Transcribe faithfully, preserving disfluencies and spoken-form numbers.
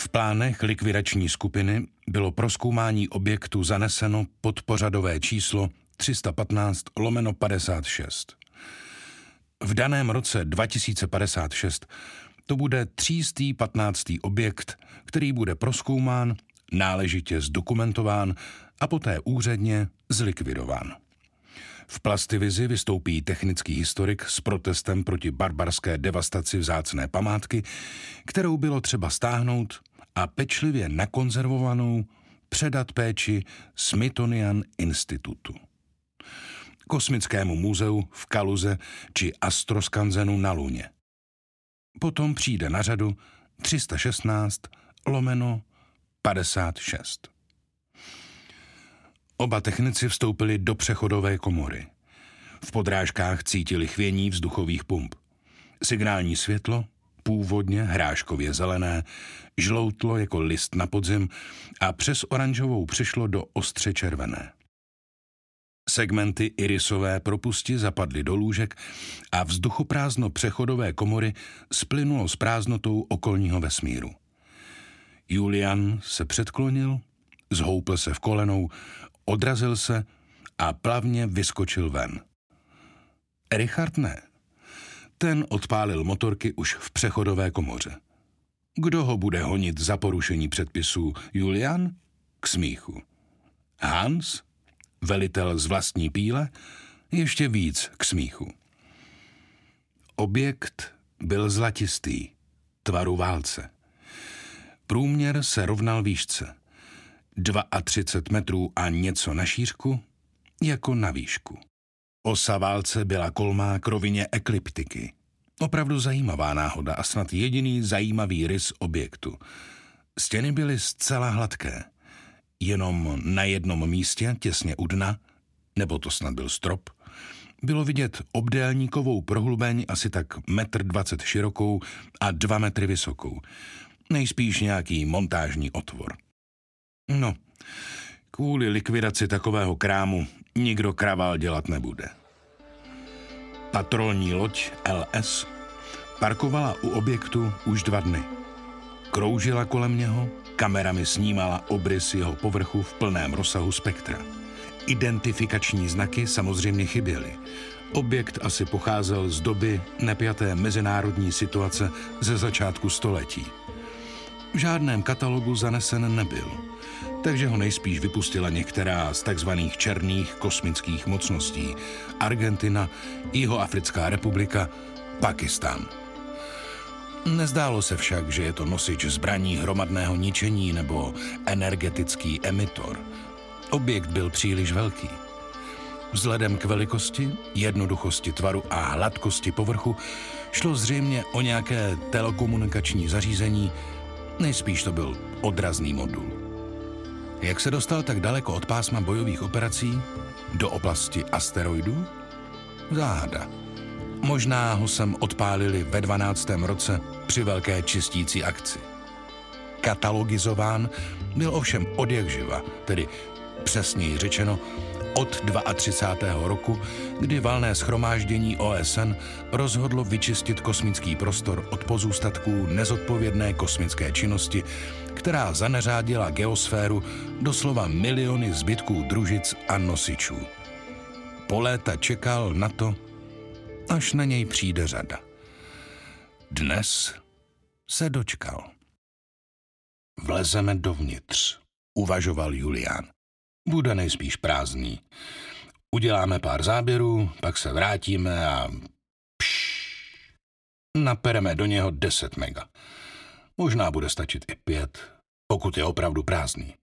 V plánech likvidační skupiny bylo prozkoumání objektu zaneseno pod pořadové číslo tři sta patnáct lomeno padesát šest. V daném roce dva tisíce padesát šest to bude tři sta patnáctý objekt, který bude prozkoumán, náležitě zdokumentován a poté úředně zlikvidován. V Plastivizi vystoupí technický historik s protestem proti barbarské devastaci vzácné památky, kterou bylo třeba stáhnout a pečlivě nakonzervovanou předat péči Smithsonian Institutu, Kosmickému muzeu v Kaluze či Astroskanzenu na Luně. Potom přijde na řadu tři sta šestnáct lomeno padesát šest. Oba technici vstoupili do přechodové komory. V podrážkách cítili chvění vzduchových pump. Signální světlo, původně hráškově zelené, žloutlo jako list na podzim a přes oranžovou přešlo do ostře červené. Segmenty irisové propusti zapadly do lůžek a vzduchoprázdno přechodové komory splynulo s prázdnotou okolního vesmíru. Julian se předklonil, zhoupl se v kolenou, odrazil se a plavně vyskočil ven. Richard ne. Ten odpálil motorky už v přechodové komoře. Kdo ho bude honit za porušení předpisů? Julian? K smíchu. Hans? Velitel z vlastní píle? Ještě víc k smíchu. Objekt byl zlatistý, tvaru válce. Průměr se rovnal výšce. třicet dva metrů a něco na šířku, jako na výšku. Osa válce byla kolmá k rovině ekliptiky. Opravdu zajímavá náhoda a snad jediný zajímavý rys objektu. Stěny byly zcela hladké. Jenom na jednom místě, těsně u dna, nebo to snad byl strop, bylo vidět obdélníkovou prohlubeň asi tak metr dvacet širokou a dva metry vysokou. Nejspíš nějaký montážní otvor. No, kvůli likvidaci takového krámu nikdo kravál dělat nebude. Patrolní loď L S parkovala u objektu už dva dny. Kroužila kolem něho, kamerami snímala obrys jeho povrchu v plném rozsahu spektra. Identifikační znaky samozřejmě chyběly. Objekt asi pocházel z doby nepjaté mezinárodní situace ze začátku století. V žádném katalogu zanesen nebyl, takže ho nejspíš vypustila některá z takzvaných černých kosmických mocností. Argentina, Jihoafrická republika, Pakistán. Nezdálo se však, že je to nosič zbraní hromadného ničení nebo energetický emitor. Objekt byl příliš velký. Vzhledem k velikosti, jednoduchosti tvaru a hladkosti povrchu šlo zřejmě o nějaké telekomunikační zařízení, nejspíš to byl odrazný modul. Jak se dostal tak daleko od pásma bojových operací do oblasti asteroidů? Záhada. Možná ho sem odpálili ve dvanáctém roce při velké čistící akci. Katalogizován byl ovšem odjakživa, tedy přesněji řečeno od třicátého druhého roku, kdy valné shromáždění O S N rozhodlo vyčistit kosmický prostor od pozůstatků nezodpovědné kosmické činnosti, která zaneřádila geosféru doslova miliony zbytků družic a nosičů. Po léta čekal na to, až na něj přijde řada. Dnes se dočkal. Vlezeme dovnitř, uvažoval Julian. Bude nejspíš prázdný. Uděláme pár záběrů, pak se vrátíme a pš, napereme do něho deset mega. Možná bude stačit i pět, pokud je opravdu prázdný.